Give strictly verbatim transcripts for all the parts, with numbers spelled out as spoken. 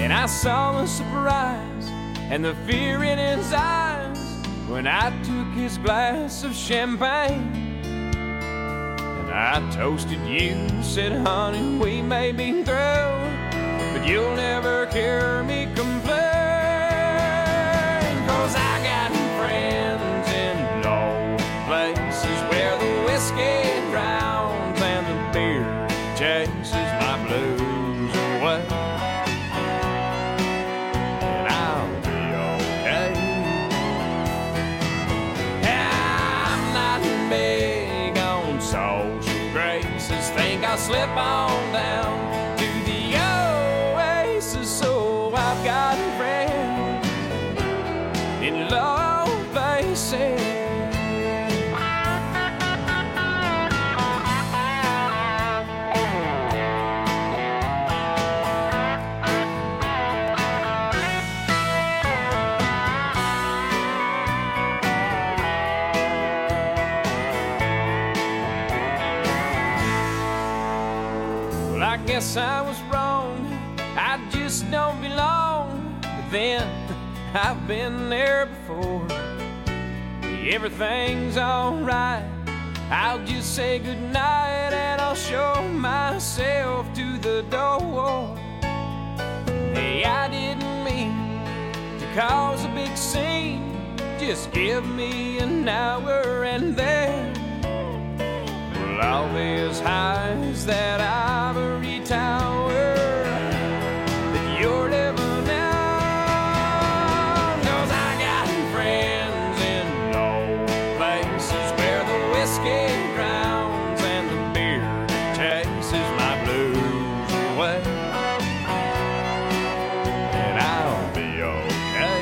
And I saw the surprise and the fear in his eyes when I took his glass of champagne. And I toasted you and said, honey, we may be through, but you'll never hear me complain. 'Cause I got friends in low places where the whiskey drowns and the beer chases my blues away. And I'll be okay. I'm not big on social graces. Think I'll slip on down to the oasis. So I've got friends in low places. Well, I guess I was wrong. I just don't belong. But then I've been there before. Everything's alright. I'll just say goodnight and I'll show myself to the door. Hey, I didn't mean to cause a big scene. Just give me an hour and then well, all these highs that ivory tower that you're living on. 'Cause I got friends in low places where the whiskey drowns and the beer chases my blues away. And I'll be okay.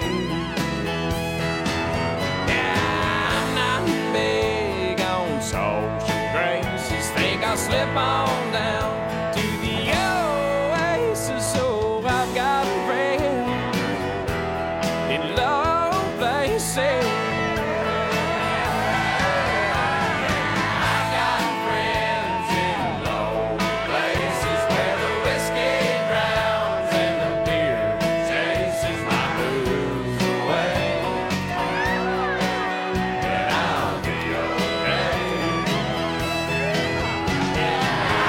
Yeah, I'm not big on social graces. Think I'll slip on down to the oasis. So I've got friends in low places. I've got friends in low places where the whiskey drowns and the beer chases my blues away. And I'll be okay. Yeah,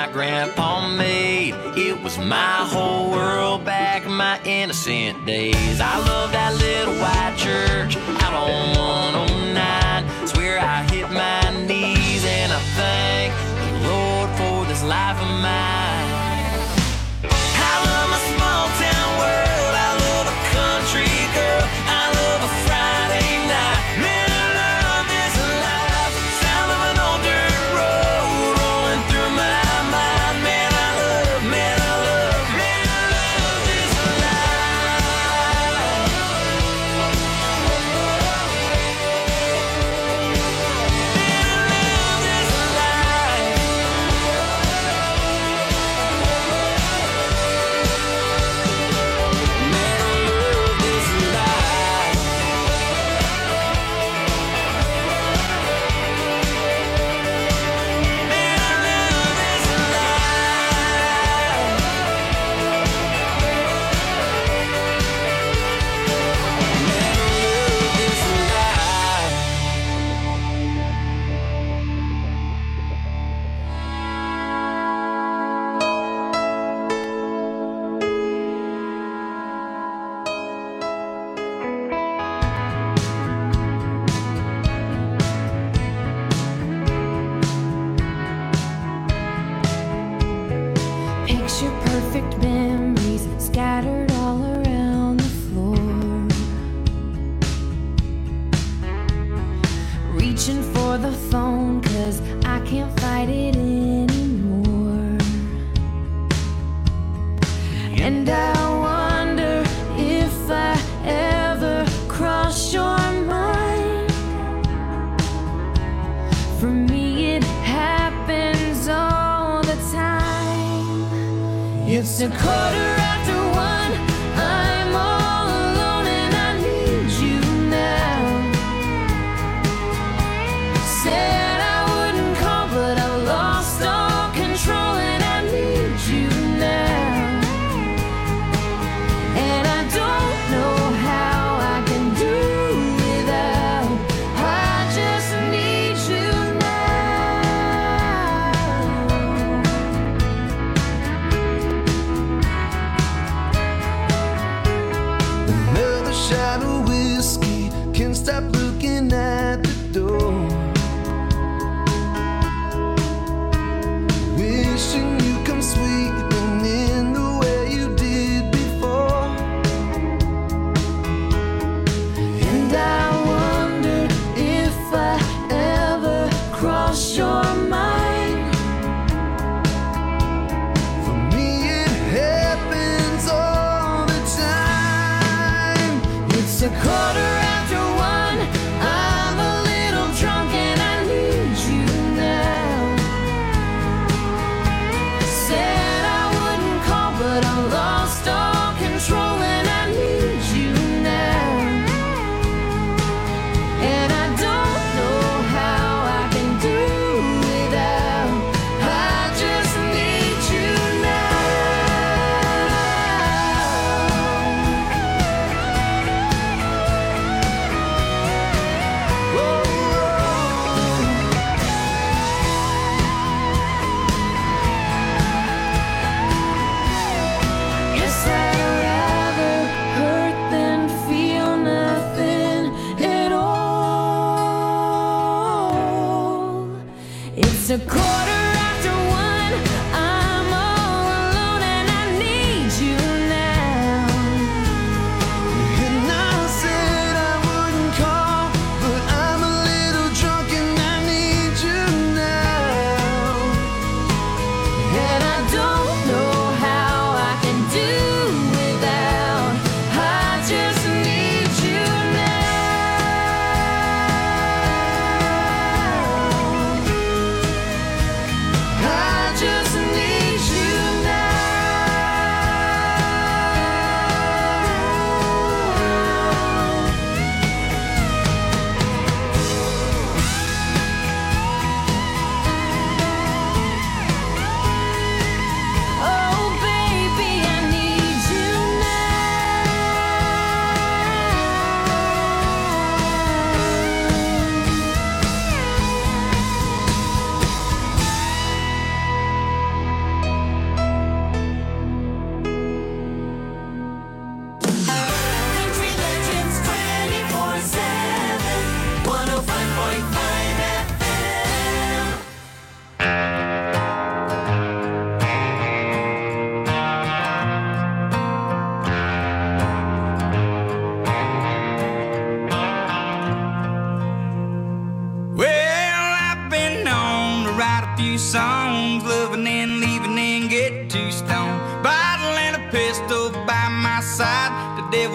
my grandpa made. It was my whole world back in my innocent days. I love that little white church out on one oh nine. Swear I hit my knees and I thank the Lord for this life of mine. I love my small town world. I love a country girl. I love a Friday night. Man, I love this life. Sound of an old dirt road rolling through my mind. Man, I love, man, I love, man, I love this life. Man, I love this life. Man, I love this life. Man, I love this life. Man, I love this life. Picture perfect memories scattered all around the floor. Reaching for the phone, cause I can't fight it anymore. And I wonder if I ever cross your mind. For me, it happens all the time. It's a quarter after one. I'm all alone and I need you now. Said I wouldn't call, but I lost all control and I need you now. And I don't know how I can do without. I just need you now. Another shot of whiskey, can't stop looking at the door. Wishing you come sweeping in the way you did before. And I wonder if I ever cross your mind. For me, it happens all the time. It's a quarter after one. I'm a little drunk and I need you now.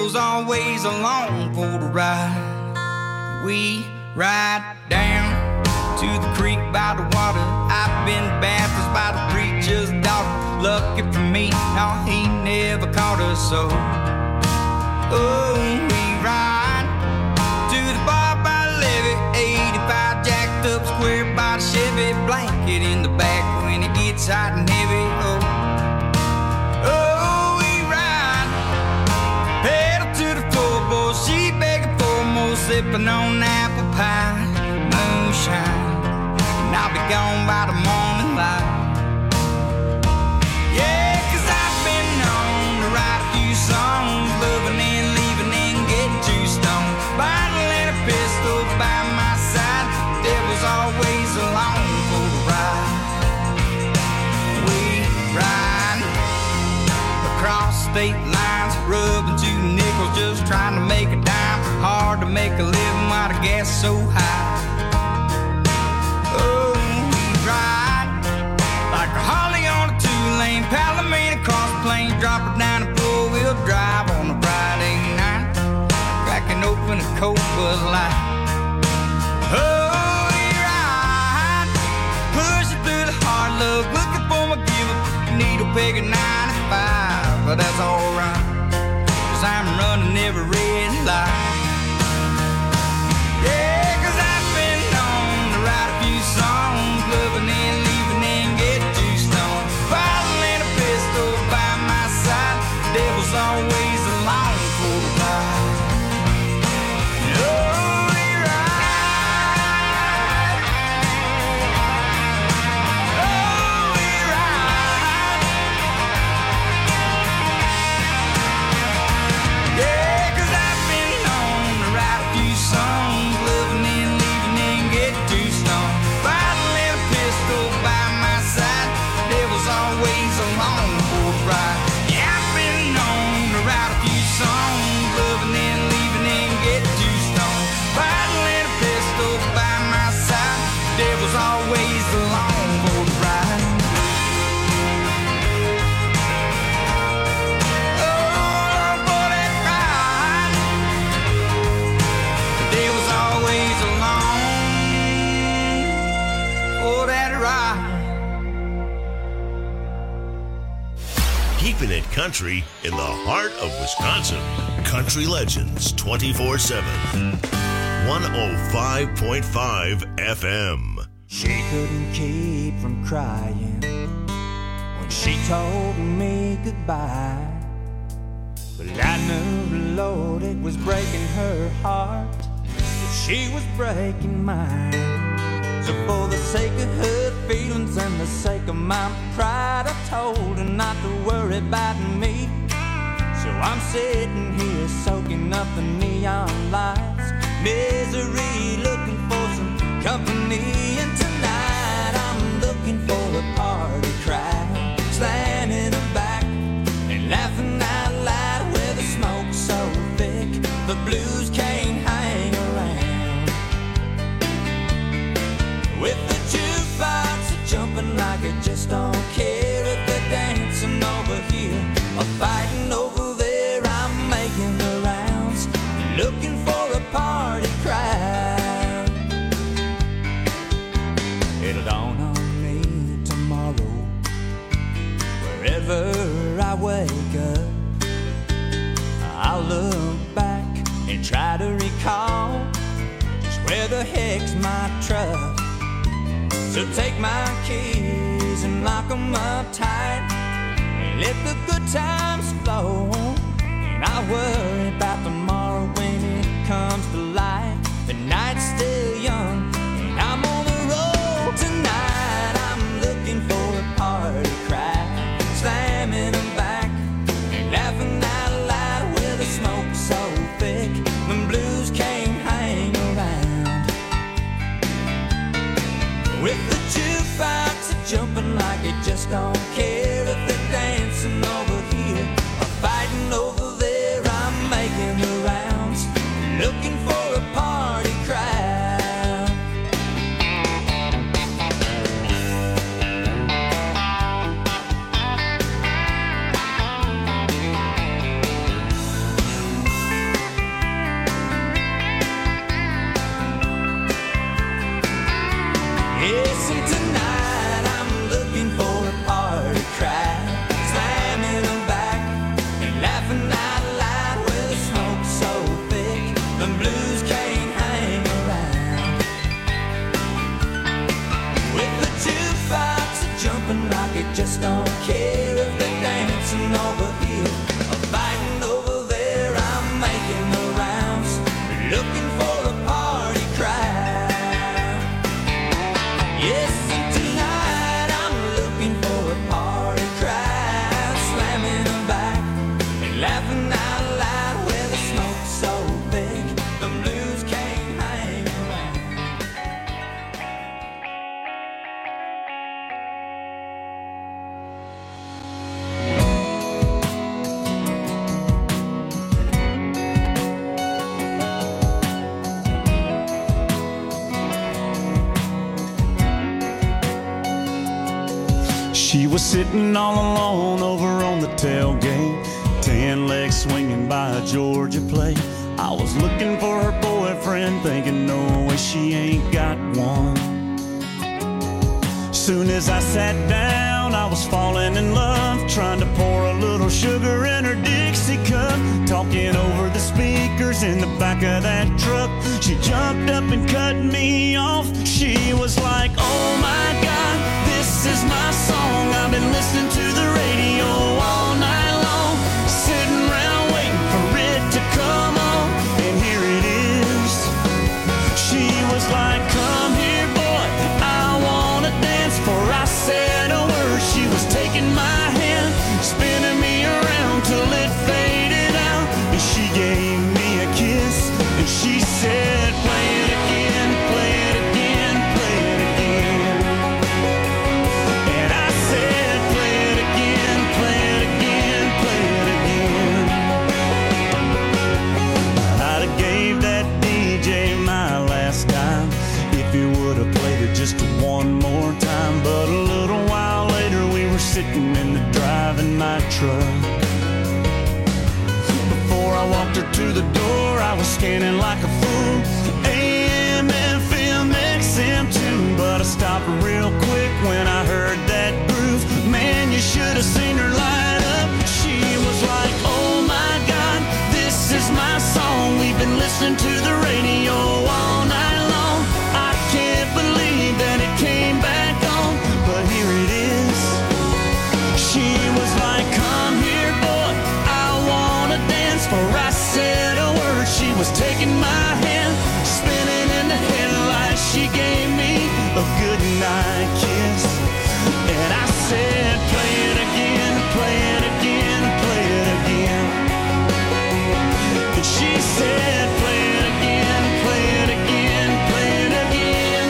devil's always along for the ride. We ride down to the creek by the water. I've been baptized by the preacher's daughter. Lucky for me, no, he never caught us so. Oh, we ride to the bar by the levee, eighty-five jacked up square by the Chevy, blanket in the back when it gets hot and heavy. Oh, oh, we ride, pedal to the floorboard, she begging for more, sipping on apple pie, moonshine, and I'll be gone by the morning light. Yeah, 'cause I've been known to write a few songs, loving and leaving and getting too stoned. Bottle and a pistol by my side, the devil's always along for the ride. We ride across state lines, rubbing two nickels, just trying to make a dime. Hard to make a living while the gas is so high. Oh, we ride like a Harley on a two-lane Palomino cross plains, drop it down a four-wheel drive on a Friday night, cracking open a cold Bud Light. Oh, we ride, pushing through the hard luck, looking for my give-up, needle peg at ninety-five, but that's alright, 'cause I'm running every red light. Yeah, 'cause I've been known to write a few songs, loving and leaving and getting too stoned. Bottle and a pistol by my side, the devil's always along for the ride. Oh, we ride. Oh, we ride. Yeah, 'cause I've been known to write a few songs, loving and leaving and getting too stoned. Bottle and a pistol by my side, the devil's always along for the ride. Yeah, I've been known to write a few songs, loving and leaving and getting too stoned. Bottle and a pistol by my side, the devil's always along for the ride. Oh, for that ride, the devil's always along for that ride. Keeping it country in the heart of Wisconsin. Country Legends twenty-four seven. one oh five point five F M. She couldn't keep from crying when she told me goodbye. But I knew the Lord, it was breaking her heart, but she was breaking mine. So for the sake of her feelings and the sake of my pride, I told her not to worry about me. So I'm sitting here soaking up the neon lights, misery, looking for some company. And tonight I'm looking for a party crowd, slamming them back and laughing out loud, where the smoke's so thick the blues can't hang around. With the jukebox jumping like it just don't care, if they're dancing over here or fighting over there, I'm making the rounds, looking for a party crowd. It'll dawn on me tomorrow, wherever I wake up, I'll look back and try to recall just where the heck's my truck. So take my keys and lock 'em up tight, and let the good times flow, and I'll worry about tomorrow when it comes to light. The night's still young and I'm on the road. Tonight I'm looking for a party crowd, slamming them back and laughing out loud, where the smoke's so thick the blues can't hang around. With the jukebox jumping like it just don't care, if they're dancing over here or fighting over there, I'm making the right. just don't care if they're dancing over here or fighting over there. I'm making the rounds, looking for a party crowd. Yes, and tonight I'm looking for a party crowd, slamming them back and laughing out loud. Where the smoke's so big, the blues can't hang around. She was sitting all alone over on the tailgate, tan legs swinging by a Georgia plate. I was looking for her boyfriend, thinking no way she ain't got one. Soon as I sat down, I was falling in love, trying to pour a little sugar in her Dixie cup, talking over the speakers in the back of that truck. She jumped up and cut me off. She was like, oh my God, this is my song. I've been listening to the radio all night long, sitting around waiting for it to come on, and here it is. She was like, come here, boy, I wanna dance. For I said a word, she was taking my hand, spinning me around till it faded out, and she gave me a kiss, and she said, play it again, play it again, play it again. And I said, play it again, play it again, play it again. I'd have gave that D J my last dime if he would have played it just one more time. But a little while later we were sitting in the driving my truck. Before I walked her to the door, I was scanning like a fool, A M, F M, X M too. But I stopped real quick when I heard that groove. Man, you should have seen her light up. She was like, oh my God, this is my song. We've been listening to the radio all night long. I can't believe that it came back on, but here it is. She was like, come here, boy, I wanna dance. For I said a word, she was taking my hand, spinning in the headlights. She gave me a good night kiss, and I said, play it again, play it again, play it again. And she said, play it again, play it again, play it again.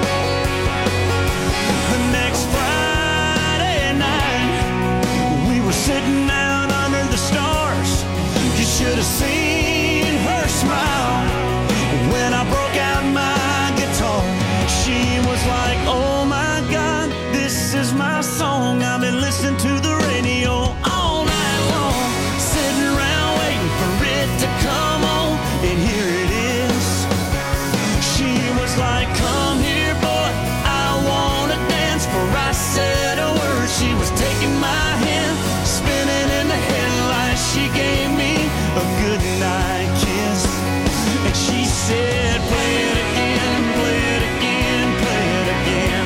The next Friday night, we were sitting out under the stars. You should have seen her smile when I broke out my guitar. She was like, oh my God, this is my song. I've been listening to the radio all night long, sitting around waiting for it to come on, and here it is. She was like, come here, boy, I wanna dance. For I said a word, she was taking my hand, spinning in the headlights. She gave me a good night kiss, and she said, play it again, play it again, play it again.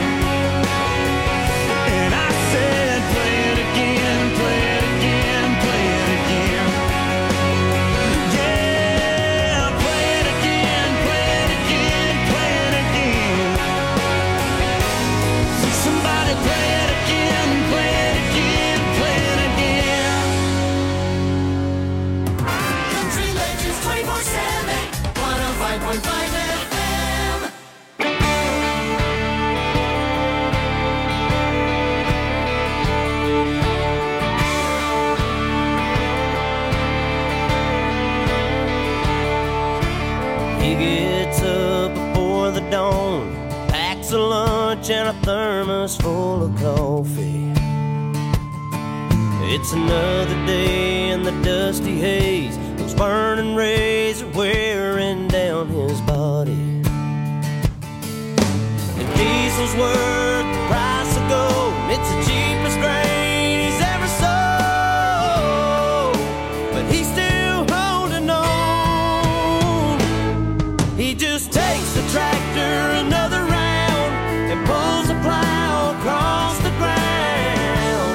And I said, play it again, play it again, play it again. Yeah, play it again, play it again, play it again. Somebody play it again, play it again, play it again. Country Legends twenty-four seven, one oh five point five F M. He gets up before the dawn, packs a lunch and a thermos full of coffee. It's another day in the dusty haze. Those burning rays are wearing down his body. The diesel's worth the price of gold. It's the cheapest grain he's ever sold, but he's still holding on. He just takes the tractor another round and pulls the plow across the ground.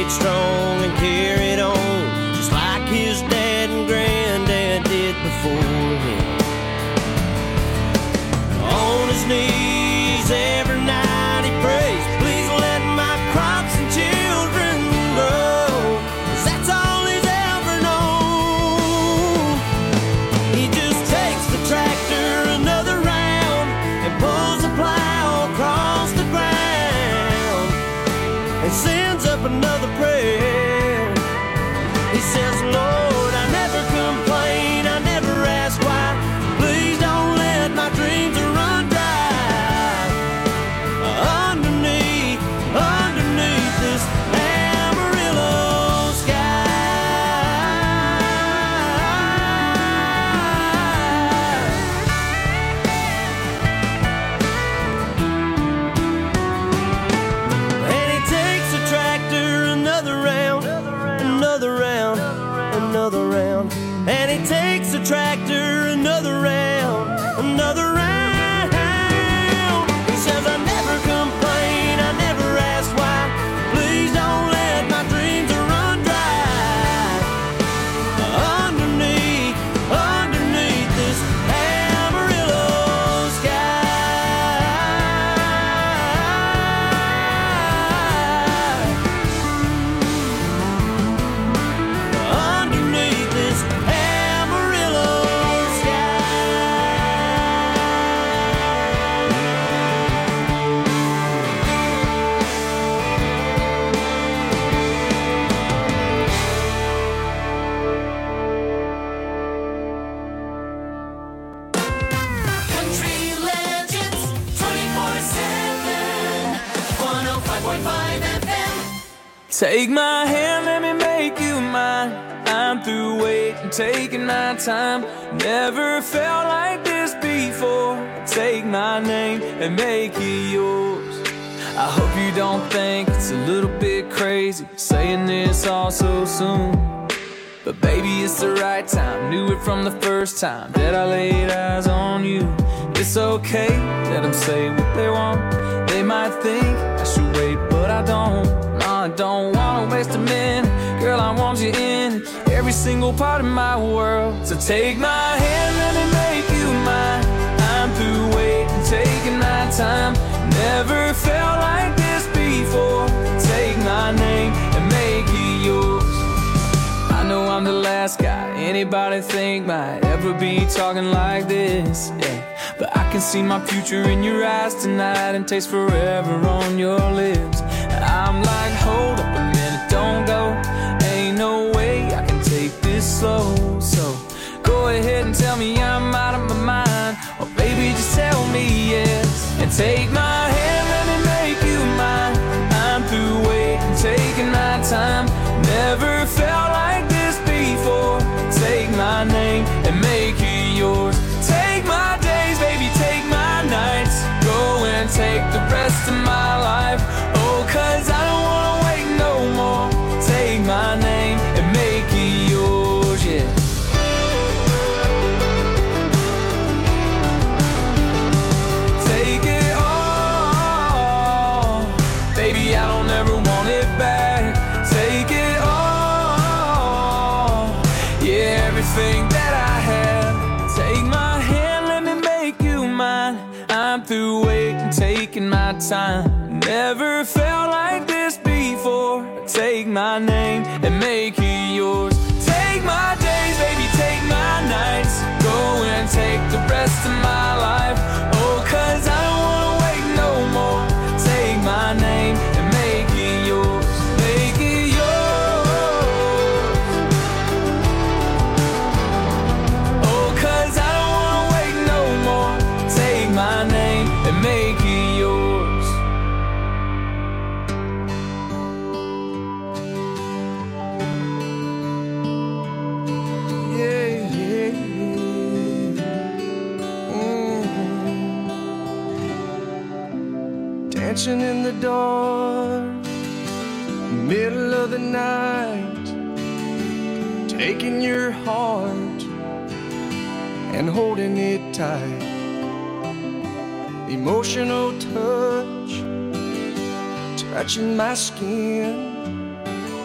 stayed strong and carried on, just like his dad and granddad did before him. On his knees every night he prays, please let my crops and children grow, 'cause that's all he's ever known. He just takes the tractor another round and pulls the plow across the ground and sends up another prayer. He says, Lord, I never complain, I never ask why, please don't let my dreams run dry. Underneath, underneath this Amarillo And he takes the tractor another round, another round, another round. And he takes the tractor another round, another round. He says, I never complain, I never ask why, please don't let my dreams run dry. Underneath, underneath this Amarillo underneath this Amarillo Country Legends twenty-four seven, one oh five point five F M. Take my hand, let me make you mine. I'm through waiting, taking my time. Never felt like this before. Take my name and make it yours. I hope you don't think it's a little bit crazy saying this all so soon. But baby, it's the right time. Knew it from the first time that I laid eyes on you. It's okay, let them say what they want. They might think I should wait, but I don't. No, I don't wanna waste a minute. Girl, I want you in every single part of my world. So take my hand, let me make you mine. I'm through waiting, taking my time. Never felt like this before. Take my name and make it yours. I know I'm the last guy anybody think might ever be talking like this, yeah. But I can see my future in your eyes tonight and taste forever on your lips. I'm like, hold up a minute, don't go. Ain't no way I can take this slow. So go ahead and tell me I'm out of my mind, or baby, just tell me yes. And take my hand, let me make you mine. I'm through waiting, taking my time. Never felt like this before. Take my name and make it yours. Take my days, baby, take my nights. Go and take the rest of my life. Oh, 'cause I don't wanna wait no more. Take my name and make it yours, yeah. Take it all, baby, I don't ever want it back. Take it all, yeah, everything that I have. Take my hand, let me make you mine. I'm through waiting, taking my time. Never felt like this before. Take my name and make it yours. Take my days, baby, take my nights. Go and take the rest of my life. Oh, 'cause I don't wanna wait no more. Take my name and make it yours. Make it yours. Oh, 'cause I don't wanna wait no more. Take my name and make it yours. Yeah, yeah, yeah. Mm. Dancing in the dark, middle of the night, taking your heart and holding it tight. Emotional touch, touching my skin,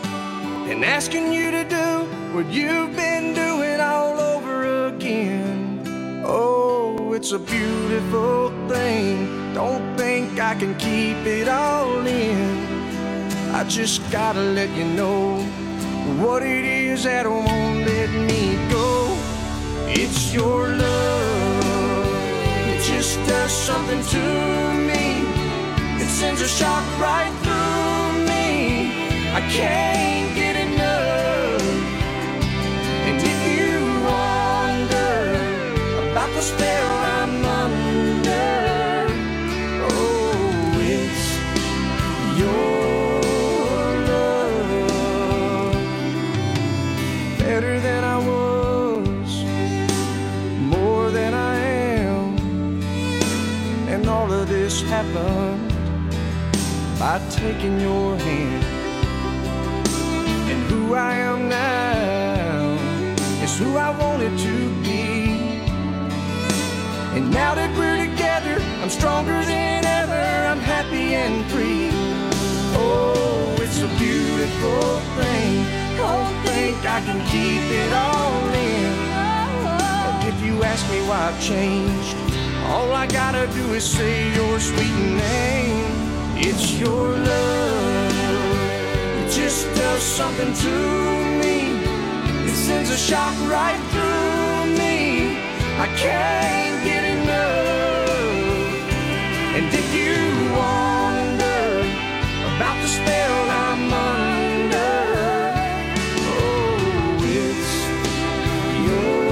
and asking you to do what you've been doing all over again. Oh, it's a beautiful thing. Don't think I can keep it all in. I just gotta let you know what it is that won't let me go. It's your love. It just does something to me. It sends a shock right through me. I can't get enough. And if you wonder about the spell I'm under, oh, it's your love. Better than I was, more than I am. And all of this happened by taking your hand. And who I am now is who I wanted to be. And now that we're together, I'm stronger than ever. I'm happy and free. Oh, it's a beautiful thing. Don't think I can keep it all in. And if you ask me why I've changed, all I gotta do is say your sweet name. It's your love. It just does something to me. It sends a shock right through me. I can't get enough. And if you wonder about the spell I'm under, oh, it's your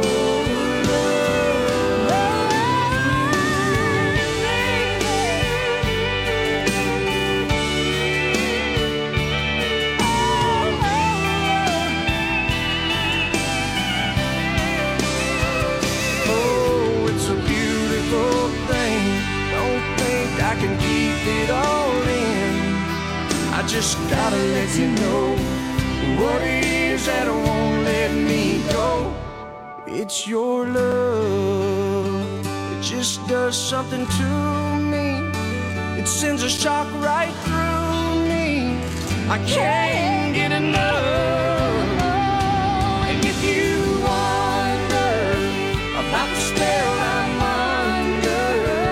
I can keep it all in. I just gotta let you know what it is that won't let me go. It's your love. It just does something to me. It sends a shock right through me. I can't get enough. And if you wonder about the spell I'm under,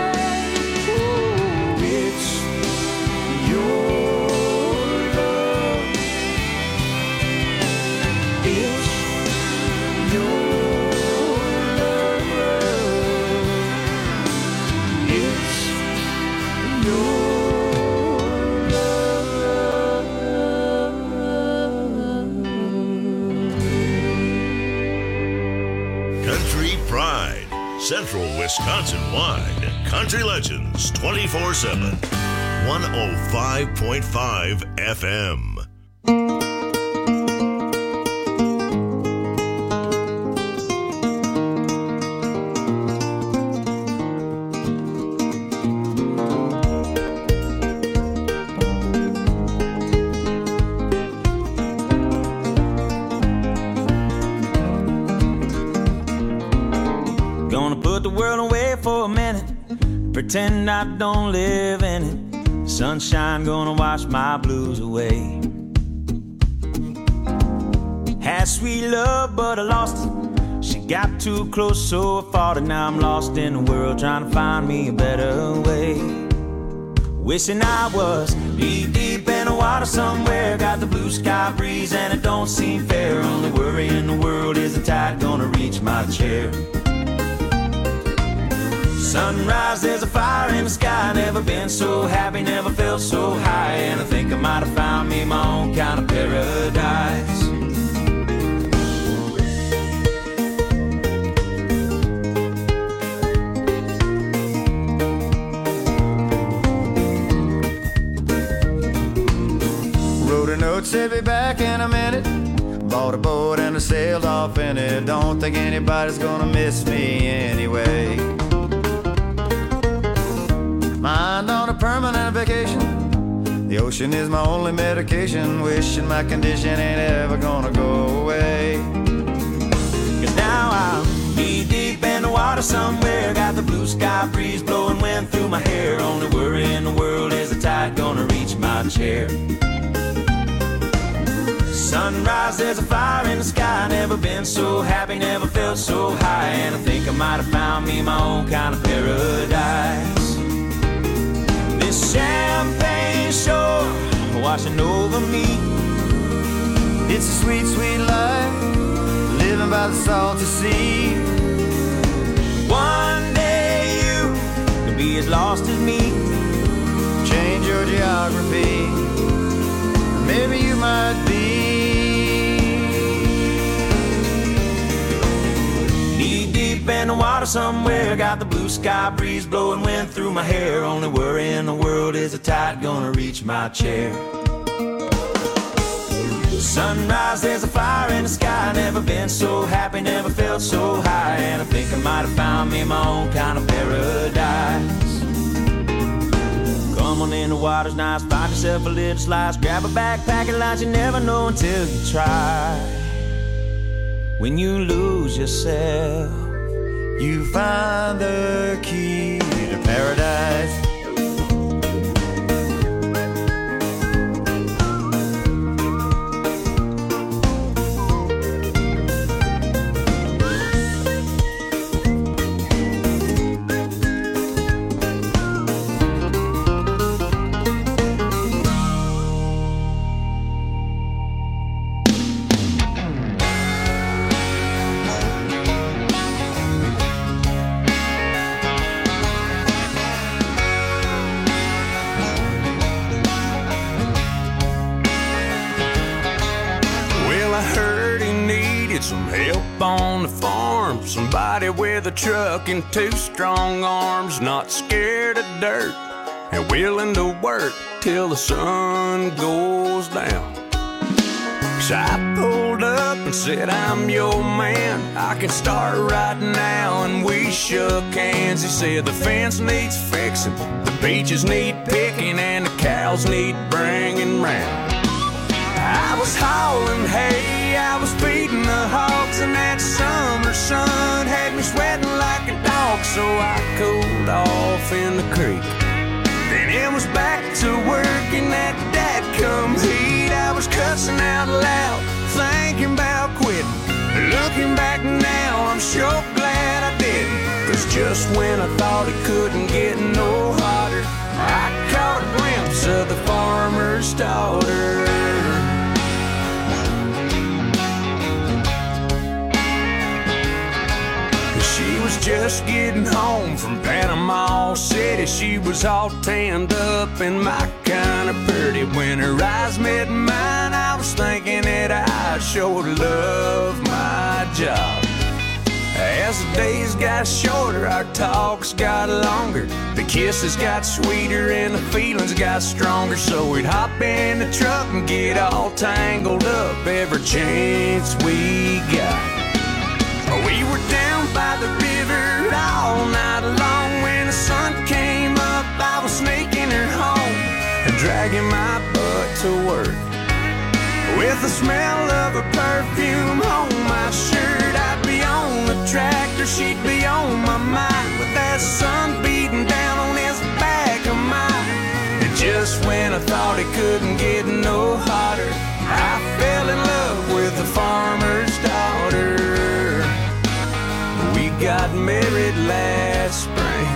Central Wisconsin-wide, Country Legends twenty-four seven, one oh five point five F M. Pretend I don't live in it. Sunshine gonna wash my blues away. Had sweet love, but I lost it. She got too close, so I fought it. Now I'm lost in the world, trying to find me a better way. Wishing I was deep, deep in the water somewhere. Got the blue sky breeze and it don't seem fair. Only worry in the world is the tide gonna reach my chair. Sunrise, there's a fire in the sky. Never been so happy, never felt so high. And I think I might have found me my own kind of paradise. Wrote a note, said be back in a minute. Bought a boat and I sailed off in it. Don't think anybody's gonna miss me anyway. Mind on a permanent vacation. The ocean is my only medication. Wishing my condition ain't ever gonna go away. Cause now I'm knee deep in the water somewhere. Got the blue sky breeze blowing wind through my hair. Only worry in the world is the tide gonna reach my chair. Sunrise, there's a fire in the sky. Never been so happy, never felt so high. And I think I might have found me my own kind of paradise. This champagne shore washing over me. It's a sweet, sweet life, living by the salty sea. One day you could be as lost as me. Change your geography, maybe you might be. Knee deep in the water somewhere, got the blue sky breeze blowing wind through my hair. Only worry in the world is the tide gonna reach my chair. Sunrise, there's a fire in the sky. Never been so happy, never felt so high. And I think I might have found me my own kind of paradise. Come on in, the water's nice. Find yourself a little slice. Grab a backpack and lunch. You never know until you try. When you lose yourself, you find the key to paradise. On the farm, somebody with a truck and two strong arms, not scared of dirt and willing to work till the sun goes down. So I pulled up and said, I'm your man, I can start right now. And we shook hands. He said the fence needs fixing, the beaches need picking, and the cows need bringing round. I was hauling hay, I was feeding the hogs, and that summer sun had me sweating like a dog. So I cooled off in the creek. Then it was back to work in that dadcum heat. I was cussing out loud, thinking about quitting. Looking back now, I'm sure glad I didn't. Cause just when I thought it couldn't get no hotter, I caught a glimpse of the farmer's daughter. She was just getting home from Panama City. She was all tanned up and my kind of pretty. When her eyes met mine, I was thinking that I sure love my job. As the days got shorter, our talks got longer. The kisses got sweeter and the feelings got stronger. So we'd hop in the truck and get all tangled up every chance we got. We were down by the river all night long. When the sun came up, I was sneaking her home and dragging my butt to work. With the smell of her perfume on my shirt, I'd be on the tractor, she'd be on my mind, with that sun beating down on this back of mine. And just when I thought it couldn't get no hotter, I fell in love with the farmer's daughter. We got married last spring.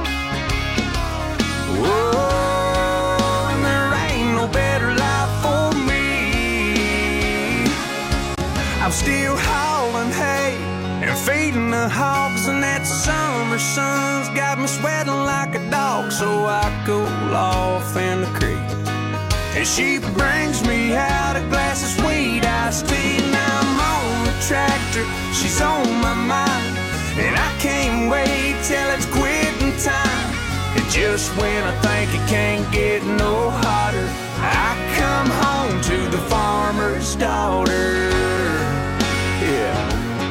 Oh, and there ain't no better life for me. I'm still hauling hay and feeding the hogs, and that summer sun's got me sweating like a dog. So I cool off in the creek, and she brings me out a glass of sweet iced tea. Now I'm on the tractor, she's on my mind, and I can't wait till it's quitting time. And just when I think it can't get no hotter, I come home to the farmer's daughter. Yeah.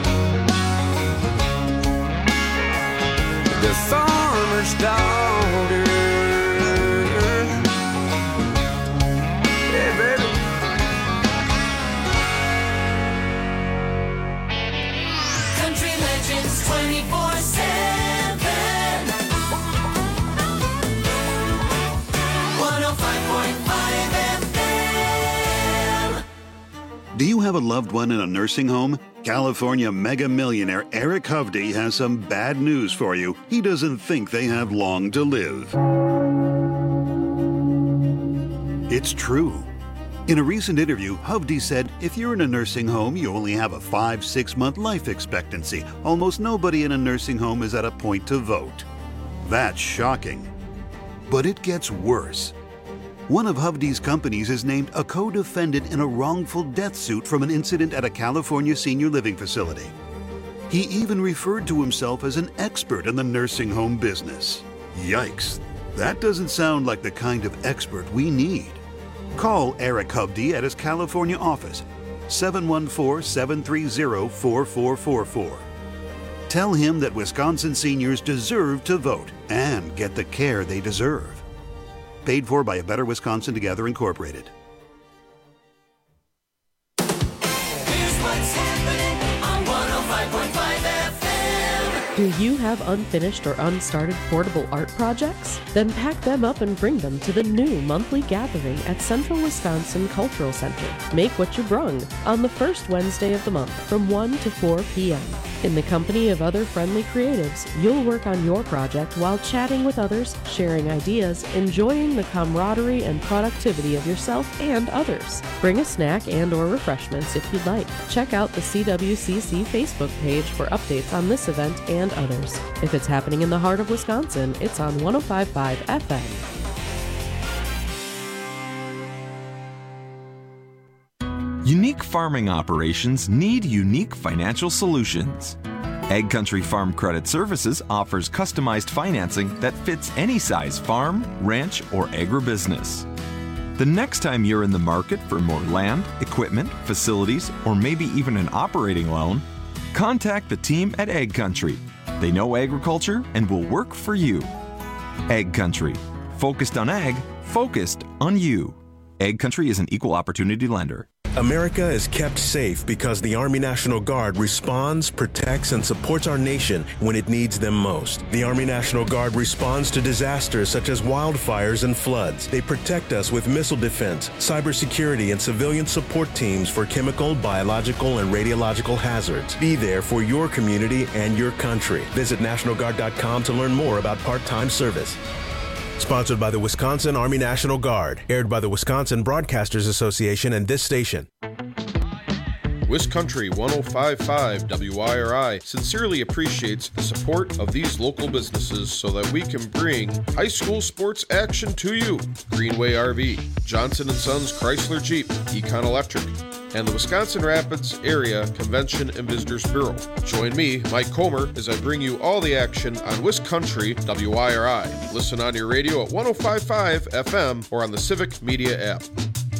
The farmer's daughter. Yeah, baby. Country Legends twenty-four seven. one oh five point five F M. Do you have a loved one in a nursing home? California mega millionaire Eric Hovde has some bad news for you. He doesn't think they have long to live. It's true. In a recent interview, Hovde said, if you're in a nursing home, you only have a five, six month life expectancy. Almost nobody in a nursing home is at a point to vote. That's shocking. But it gets worse. One of Hovde's companies is named a co-defendant in a wrongful death suit from an incident at a California senior living facility. He even referred to himself as an expert in the nursing home business. Yikes. That doesn't sound like the kind of expert we need. Call Eric Hovde at his California office, seven one four, seven three zero, four four four four. Tell him that Wisconsin seniors deserve to vote and get the care they deserve. Paid for by A Better Wisconsin Together, Incorporated. Here's what's happening on one oh five point five F M. Do you have unfinished or unstarted portable art projects? Then pack them up and bring them to the new monthly gathering at Central Wisconsin Cultural Center. Make what you brung on the first Wednesday of the month from one to four p.m. In the company of other friendly creatives, you'll work on your project while chatting with others, sharing ideas, enjoying the camaraderie and productivity of yourself and others. Bring a snack and or refreshments if you'd like. Check out the C W C C Facebook page for updates on this event and others. If it's happening in the heart of Wisconsin, it's on one oh five point five F M. Unique farming operations need unique financial solutions. Ag Country Farm Credit Services offers customized financing that fits any size farm, ranch, or agribusiness. The next time you're in the market for more land, equipment, facilities, or maybe even an operating loan, contact the team at Ag Country. They know agriculture and will work for you. Ag Country. Focused on ag, focused on you. Ag Country is an equal opportunity lender. America is kept safe because the Army National Guard responds, protects, and supports our nation when it needs them most. The Army National Guard responds to disasters such as wildfires and floods. They protect us with missile defense, cybersecurity, and civilian support teams for chemical, biological, and radiological hazards. Be there for your community and your country. Visit National Guard dot com to learn more about part-time service. Sponsored by the Wisconsin Army National Guard. Aired by the Wisconsin Broadcasters Association and this station. Wiscountry one oh five point five W I R I sincerely appreciates the support of these local businesses so that we can bring high school sports action to you. Greenway R V, Johnson and Sons Chrysler Jeep, Econ Electric, and the Wisconsin Rapids Area Convention and Visitors Bureau. Join me, Mike Comer, as I bring you all the action on Wiscountry W I R I. Listen on your radio at one oh five point five F M or on the Civic Media app.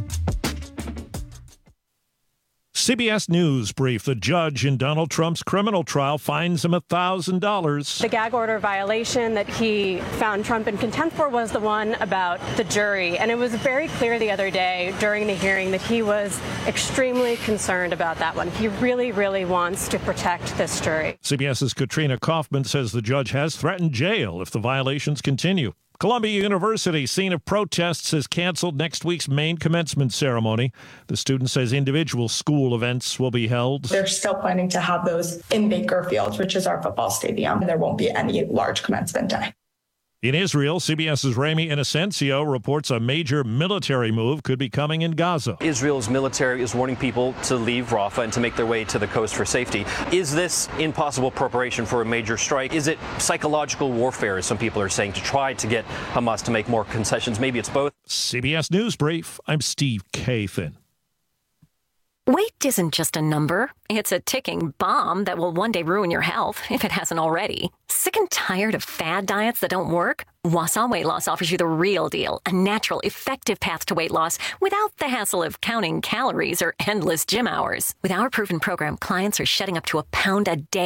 C B S News brief. The judge in Donald Trump's criminal trial fines him one thousand dollars. The gag order violation that he found Trump in contempt for was the one about the jury. And it was very clear the other day during the hearing that he was extremely concerned about that one. He really, really wants to protect this jury. CBS's Katrina Kaufman says the judge has threatened jail if the violations continue. Columbia University, scene of protests, has canceled next week's main commencement ceremony. The student says individual school events will be held. They're still planning to have those in Baker Field, which is our football stadium. There won't be any large commencement day. In Israel, CBS's Rami Inocencio reports a major military move could be coming in Gaza. Israel's military is warning people to leave Rafah and to make their way to the coast for safety. Is this in possible preparation for a major strike? Is it psychological warfare, as some people are saying, to try to get Hamas to make more concessions? Maybe it's both. C B S News Brief, I'm Steve Kathan. Weight isn't just a number. It's a ticking bomb that will one day ruin your health, if it hasn't already. Sick and tired of fad diets that don't work? Wausau Weight Loss offers you the real deal, a natural, effective path to weight loss without the hassle of counting calories or endless gym hours. With our proven program, clients are shedding up to a pound a day.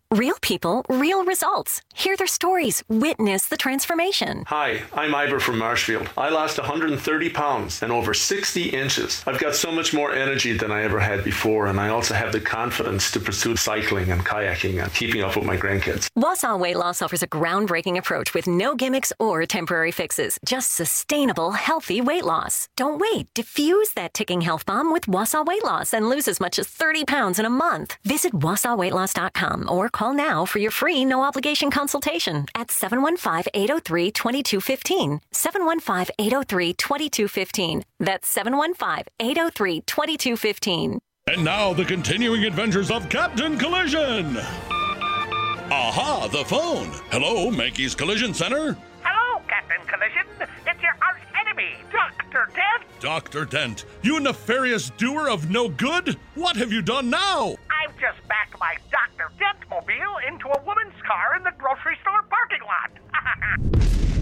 Real people, real results. Hear their stories. Witness the transformation. Hi, I'm Ivor from Marshfield. I lost one hundred thirty pounds and over sixty inches. I've got so much more energy than I ever had before, and I also have the confidence to pursue cycling and kayaking and keeping up with my grandkids. Wausau Weight Loss offers a groundbreaking approach with no gimmicks or temporary fixes. Just sustainable, healthy weight loss. Don't wait. Diffuse that ticking health bomb with Wausau Weight Loss and lose as much as thirty pounds in a month. Visit wausau weight loss dot com or call now for your free no-obligation consultation at seven one five, eight oh three, two two one five. seven one five, eight oh three, two two one five. That's seven one five, eight oh three, two two one five. And now the continuing adventures of Captain Collision. Aha, the phone. Hello, Mankey's Collision Center. Hello, Captain Collision. It's your arch enemy, Doctor Dent. Doctor Dent, you nefarious doer of no good. What have you done now? I've just backed my Doctor Dent mobile into a woman's car in the grocery store parking lot.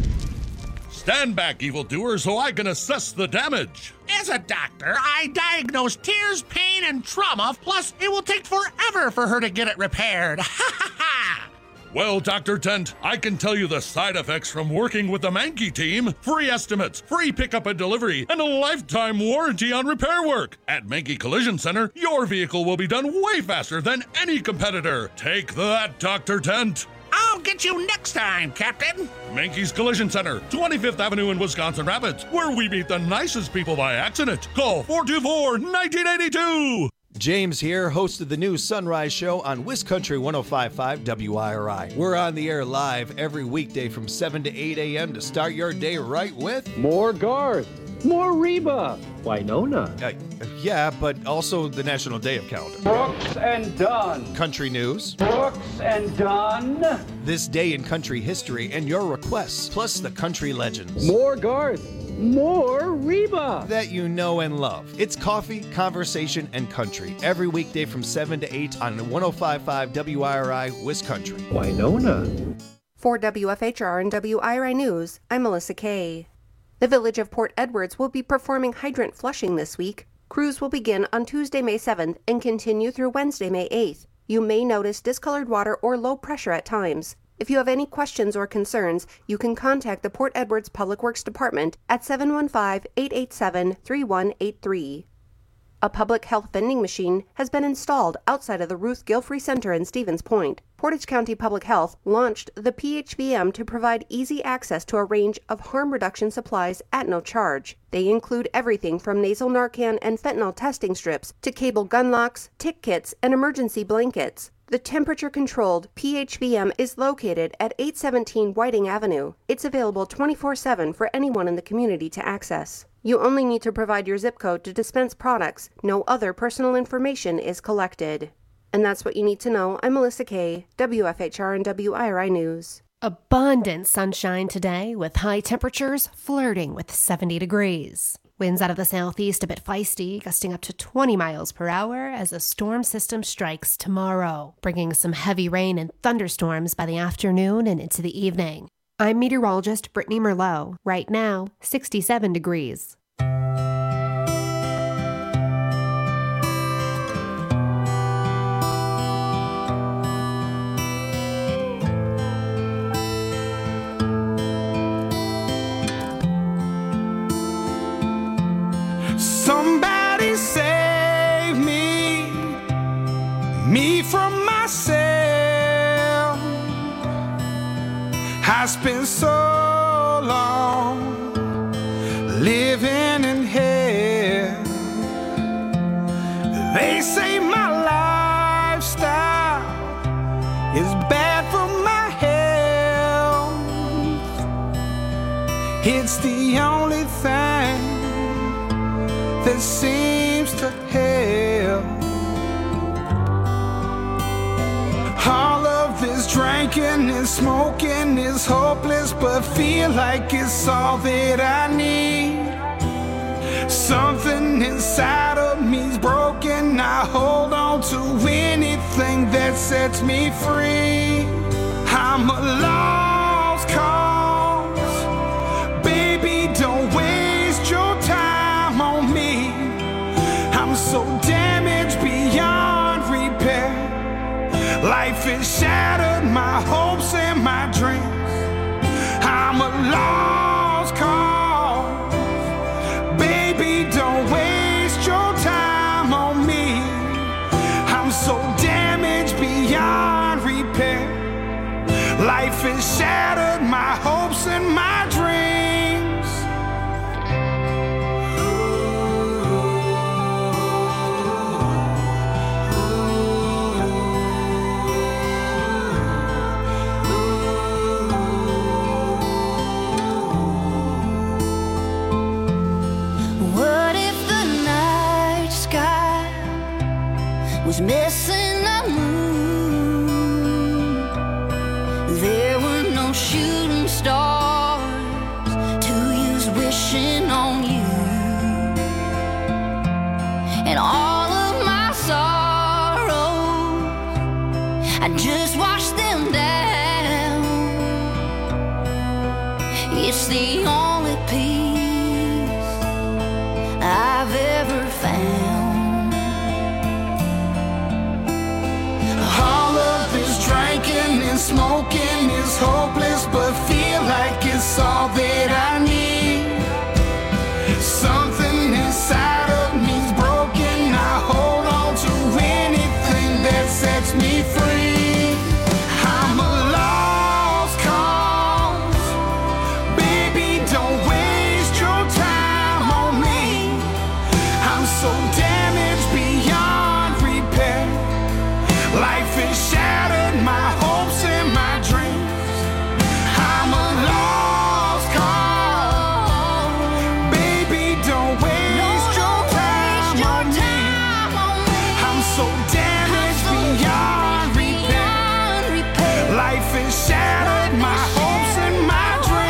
Stand back, evildoer, so I can assess the damage. As a doctor, I diagnose tears, pain, and trauma, plus it will take forever for her to get it repaired. Ha ha ha! Well, Doctor Dent, I can tell you the side effects from working with the Mankey team. Free estimates, free pickup and delivery, and a lifetime warranty on repair work. At Mankey Collision Center, your vehicle will be done way faster than any competitor. Take that, Doctor Dent. I'll get you next time, Captain. Mankey's Collision Center, twenty-fifth Avenue in Wisconsin Rapids, where we meet the nicest people by accident. Call four two four, one nine eight two. James here, host of the new Sunrise Show on WisCountry one oh five point five W I R I. We're on the air live every weekday from seven to eight a.m. to start your day right with more Garth, more Reba, Winona. Uh, yeah, but also the National Day of Calendar. Brooks and Dunn. Country news. Brooks and Dunn. This day in country history and your requests, plus the country legends. More Garth. More Reba that you know and love. It's coffee, conversation, and country every weekday from seven to eight on one oh five point five W I R I WisCountry. Winona. For W F H R and W I R I News, I'm Melissa Kay. The Village of Port Edwards will be performing hydrant flushing this week. Crews will begin on Tuesday, May seventh and continue through Wednesday, May eighth. You may notice discolored water or low pressure at times. If you have any questions or concerns, you can contact the Port Edwards Public Works Department at seven one five, eight eight seven, three one eight three. A public health vending machine has been installed outside of the Ruth Gilfrey Center in Stevens Point. Portage County Public Health launched the P H B M to provide easy access to a range of harm reduction supplies at no charge. They include everything from nasal Narcan and fentanyl testing strips to cable gun locks, tick kits, and emergency blankets. The temperature-controlled P H B M is located at eight seventeen Whiting Avenue. It's available twenty-four seven for anyone in the community to access. You only need to provide your zip code to dispense products. No other personal information is collected. And that's what you need to know. I'm Melissa Kay, W F H R and W I R I News. Abundant sunshine today with high temperatures flirting with seventy degrees. Winds out of the southeast a bit feisty, gusting up to twenty miles per hour as a storm system strikes tomorrow, bringing some heavy rain and thunderstorms by the afternoon and into the evening. I'm meteorologist Brittany Merlot. Right now, sixty-seven degrees. Somebody save me, me from myself. I spent so long living in hell. They say my lifestyle is bad for my health. It's the only thing that seems to help. All of this drinking and smoking is hopeless, but feel like it's all that I need. Something inside of me's broken. I hold on to anything that sets me free. I'm a lost cause. Baby, don't waste your time on me. I'm so damaged beyond repair. Life has shattered my hopes and my dreams. I'm a lost cause. Baby, don't waste your time on me. I'm so damaged beyond repair. Life has shattered my hopes and my dreams. Was missing a moon. There were no shooting stars to use wishing on you. And all of my sorrows, I just washed them down. It's the only peace I've ever found. Drinking and smoking is hopeless, but feel like it's all that I need. Something inside of me's broken. I hold on to anything that sets me free. I'm a lost cause. Baby, don't waste your time on me. I'm so damaged beyond repair. Life is shattered, my hopes and my dreams. I'm a lost cause. Baby, don't waste your time on me. I'm so damaged beyond repair. Life is shattered, my hopes and my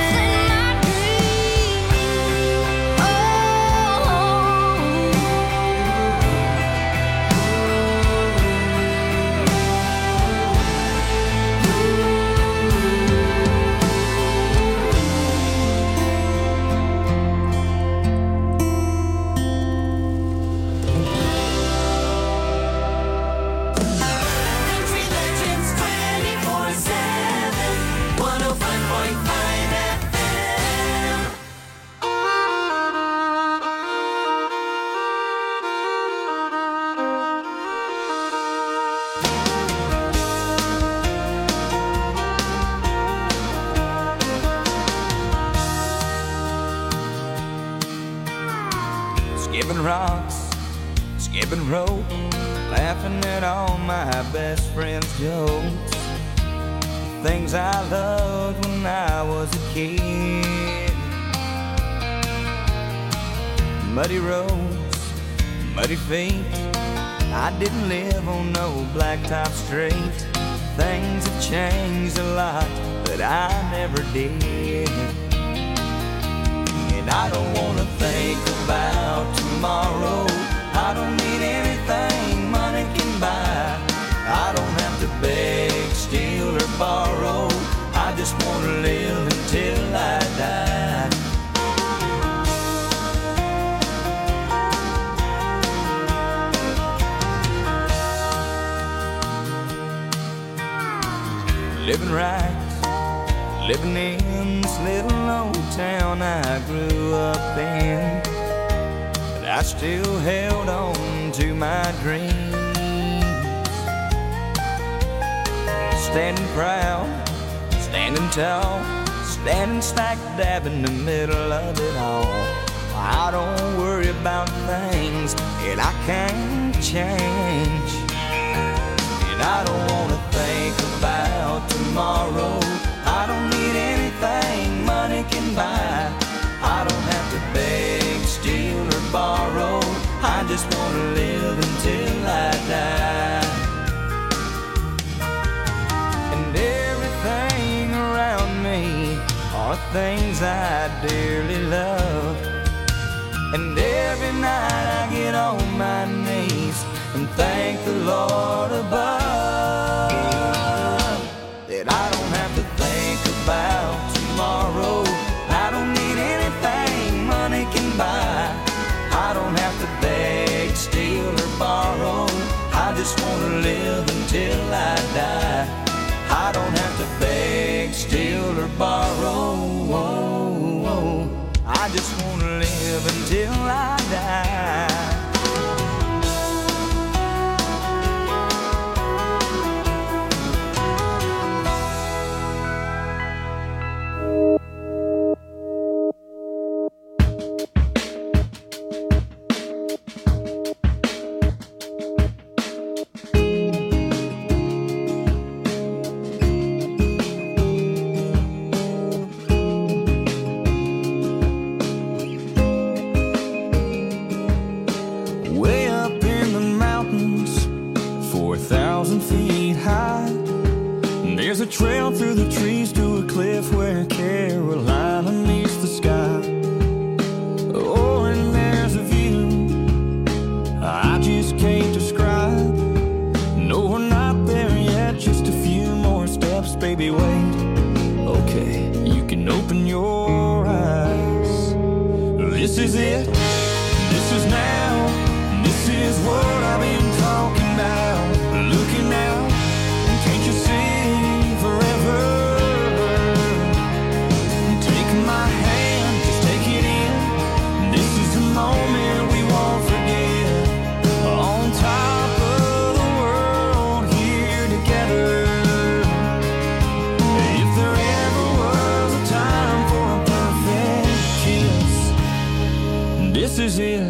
Skipping rocks, skipping rope, laughing at all my best friends' jokes. The things I loved when I was a kid. Muddy roads, muddy feet. I didn't live on no blacktop street. Things have changed a lot, but I never did. And I don't wanna think about tomorrow. I don't need anything money can buy. I don't have to beg, steal, or borrow. I just wanna live until I die. Living right, living in this little old town I grew up in, but I still held on to my dreams. Standing proud, standing tall, standing smack dab in the middle of it all. I don't worry about things that I can't change. And I don't wanna think about tomorrow. I don't need anything money can buy. I don't have to beg, steal, or borrow. I just wanna live until I die. And everything around me are things I dearly love. And every night I get on my knees and thank the Lord above that I don't have to think about tomorrow. I don't need anything money can buy. I don't have to beg, steal, or borrow. I just want to live until I die. love until I die. There's a trail through the trees to a cliff where Carolina meets the sky. Oh, and there's a view I just can't describe. No, we're not there yet, just a few more steps, baby, wait. Okay, you can open your eyes. This is it, this is now, this is what I've been talking about. Looking out, can't you see? This is it.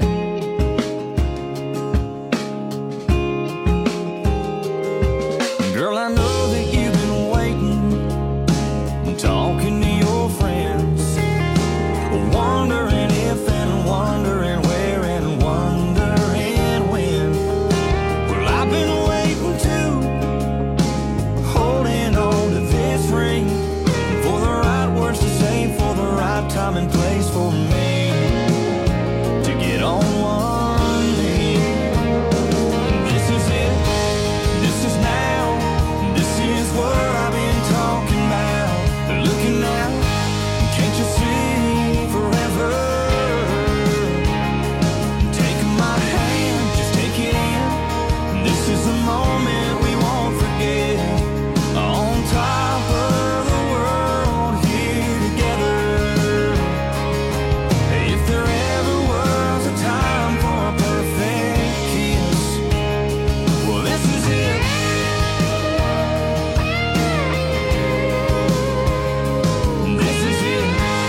Girl, I know that you've been waiting, talking to your friends, wondering if and wondering where and wondering when. Well, I've been waiting too, holding on to this ring, for the right words to say, for the right time and place for me. On one knee. This is it, this is now, this is what I've been talking about. Looking out, can't you see forever? Take my hand, just take it in. This is the moment we won't forget. On top of the world here together. If there ever was a time for a perfect kiss, well, this is it. This is it.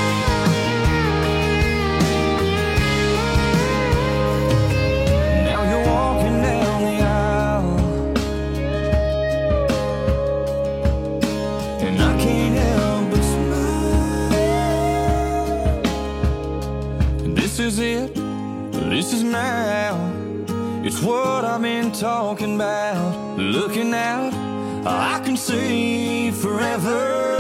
Now you're walking down the aisle, and I can't help but smile. This is it. This is now, it's what I've been talking about. Looking out, I can see forever.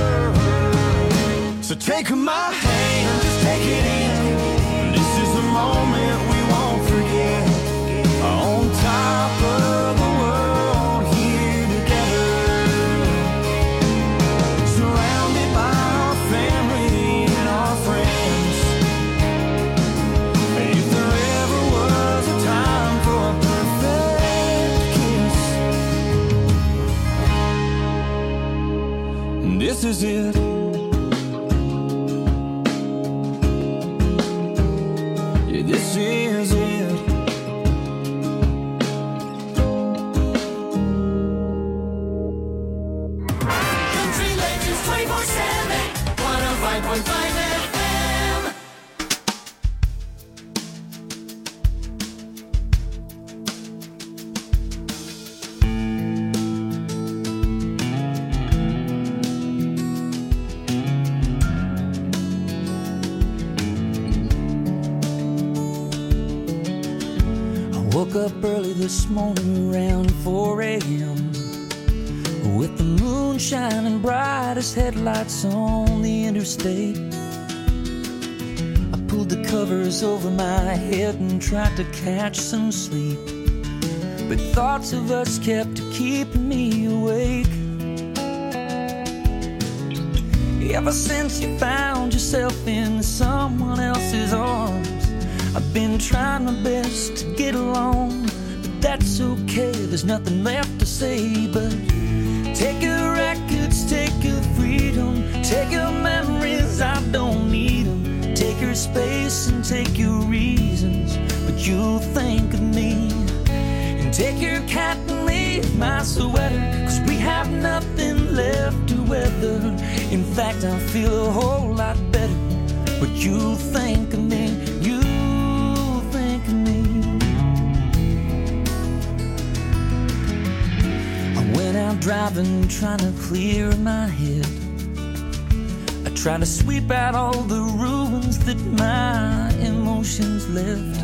So take my hand, just take it in. This is the moment we won't forget. On top of the world here together, surrounded by our family and our friends. This is it. Yeah, this is it. Country Legends twenty-four seven, one oh five point five F M. Woke up early this morning around four a.m. with the moon shining bright as headlights on the interstate. I pulled the covers over my head and tried to catch some sleep, but thoughts of us kept keeping me awake. Ever since you found yourself in someone else's arms, I've been trying my best to get along, but that's okay, there's nothing left to say but take your records, take your freedom, take your memories, I don't need them. Take your your space and take your reasons, but you'll think of me. And take your cat and leave my sweater, 'cause we have nothing left to weather. In fact, I feel a whole lot better, but you'll think of me, you'll think of me. I went out driving, trying to clear my head. I try to sweep out all the ruins that my emotions left.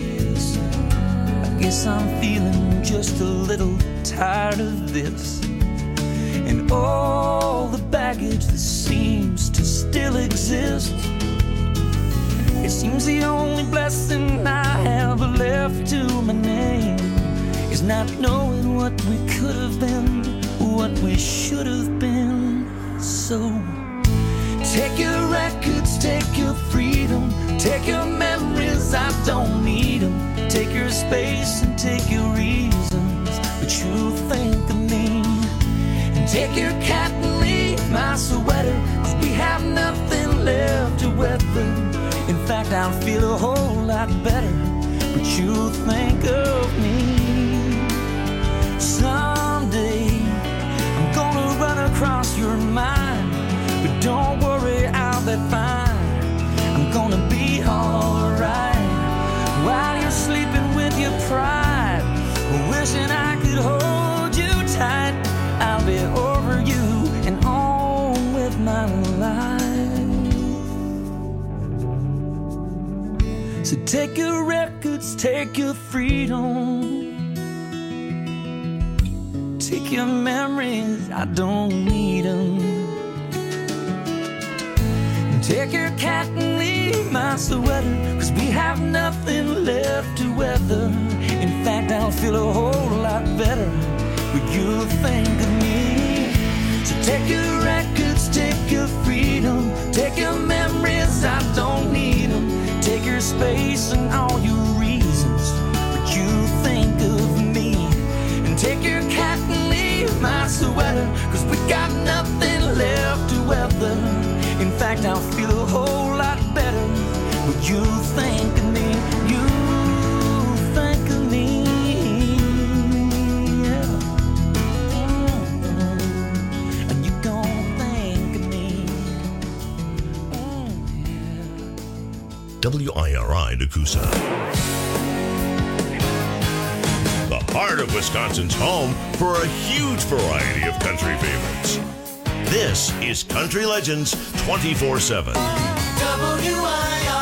I guess I'm feeling just a little tired of this, and all the baggage that seems to still exist. It seems the only blessing I have left to my name is not knowing what we could have been, what we should have been. So take your records, take your freedom, take your memories, I don't need them. Take your space and take your reasons, but you'll think of me. And take your cat and leave my sweater, 'cause we have nothing left to weather. In fact, I'll feel a whole lot better, but you'll think of me. Someday I'm gonna run across your mind, but don't worry, I'll be fine. I'm gonna be alright while you're sleeping with your pride, wishing I could hold you tight. I'll be over you and on with my life. So take your records, take your freedom, take your memories, I don't need them. Take your cat and leave my sweater, 'cause we have nothing left to weather. In fact, I'll feel a whole lot better, but you'll think of me. So take your records, take your freedom, take your memories, I don't need them. Take your space and all your reasons, but you'll think of me. And take your cat and leave my sweater, 'cause we got nothing left to weather. In fact, I'll feel a whole lot better, but you think of me, you think of me, yeah. Mm-hmm. And you gon' think of me. Mm, yeah. W I R I Nakusa. The heart of Wisconsin's home for a huge variety of country favorites. This is Country Legends twenty-four seven. W I R